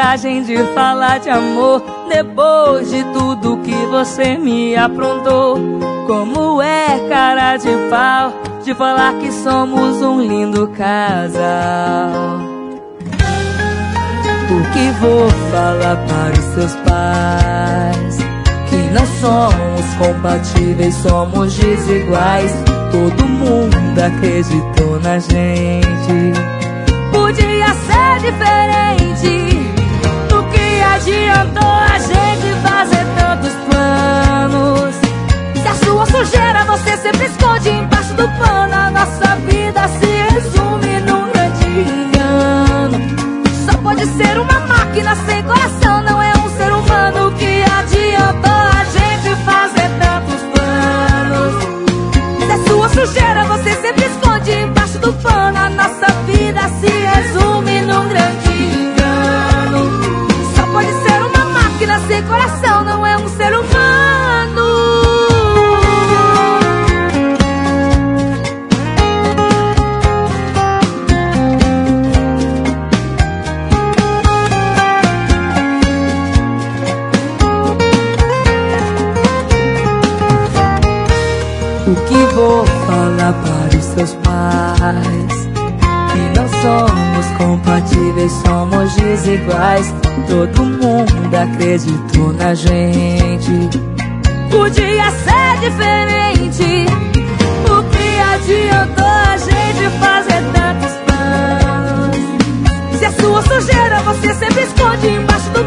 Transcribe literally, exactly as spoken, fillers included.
coragem de falar de amor depois de tudo que você me aprontou. Como é cara de pau de falar que somos um lindo casal. O que vou falar para os seus pais? Que não somos compatíveis, somos desiguais. Todo mundo acreditou na gente. Podia ser diferente. Do que adiantou a gente fazer tantos planos? Se a sua sujeira você sempre esconde embaixo do pano, a nossa vida se resume num grande engano. Só pode ser uma máquina sem coração, não é um ser humano. Que adiantou a gente fazer tantos planos? Se a sua sujeira você sempre esconde embaixo do pano, a nossa vida se resume num grande engano. Só pode ser uma máquina sem coração, não é um ser humano. O que vou falar para os seus pais? Que não somos compatíveis, somos desiguais. Todo mundo acreditou na gente. Podia ser diferente. O que adiantou a gente fazer tantos planos? Se a sua sujeira você sempre esconde embaixo do